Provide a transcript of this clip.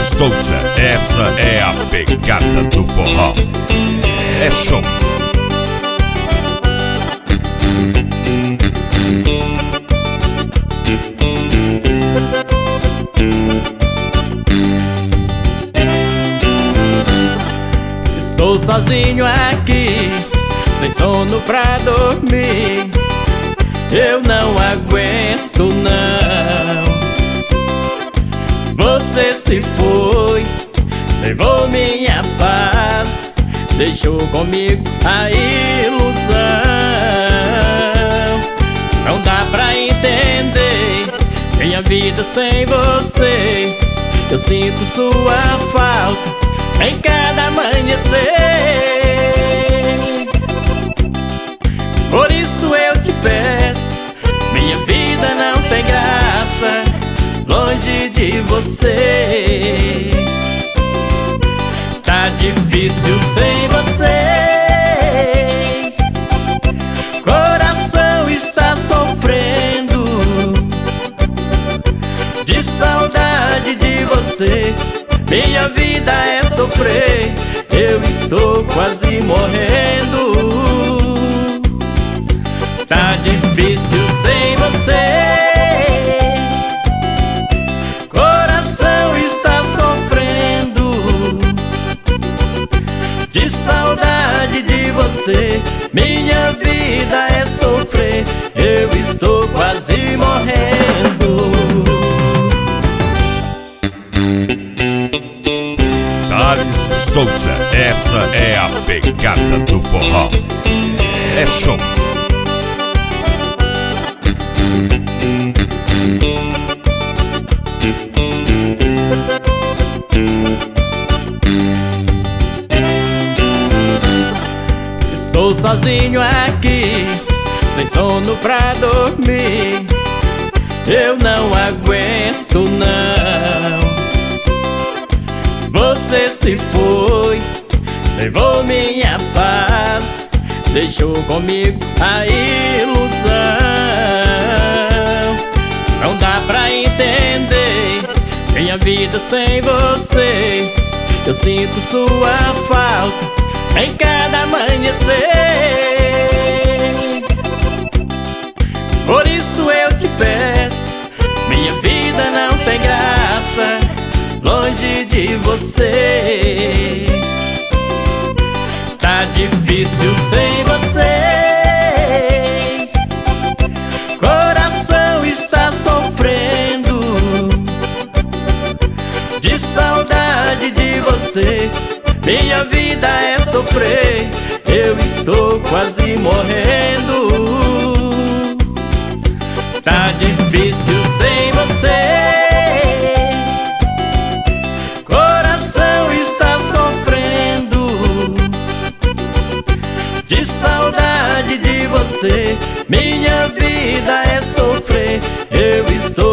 Souza, essa é a pegada do forró. É show. Estou sozinho aqui, sem sono pra dormir. Eu não aguento não. Você se foi, levou minha paz, deixou comigo a ilusão. Não dá pra entender minha vida sem você. Eu sinto sua falta em cada amanhecer. Por isso eu te peço, minha vida não tem graça longe de você. Tá difícil sem você. Coração está sofrendo de saudade de você. Minha vida é sofrer, eu estou quase morrendo. Tá difícil sem você. Coração está sofrendo de saudade de você. Minha vida é sofrer, eu estou quase morrendo. Thales Souza, essa é a pegada do forró. É show. Estou sozinho aqui, sem sono pra dormir. Eu não aguento não. Você se foi, levou minha paz, deixou comigo a ilusão. Não dá pra entender minha vida sem você. Eu sinto sua falta em cada amanhecer. Por isso eu te peço, minha vida não tem graça longe de você. Tá difícil sem você. Coração está sofrendo de saudade de você. Minha vida é sofrer, eu estou quase morrendo. Tá difícil sem você. Coração está sofrendo de saudade de você. Minha vida é sofrer, eu estou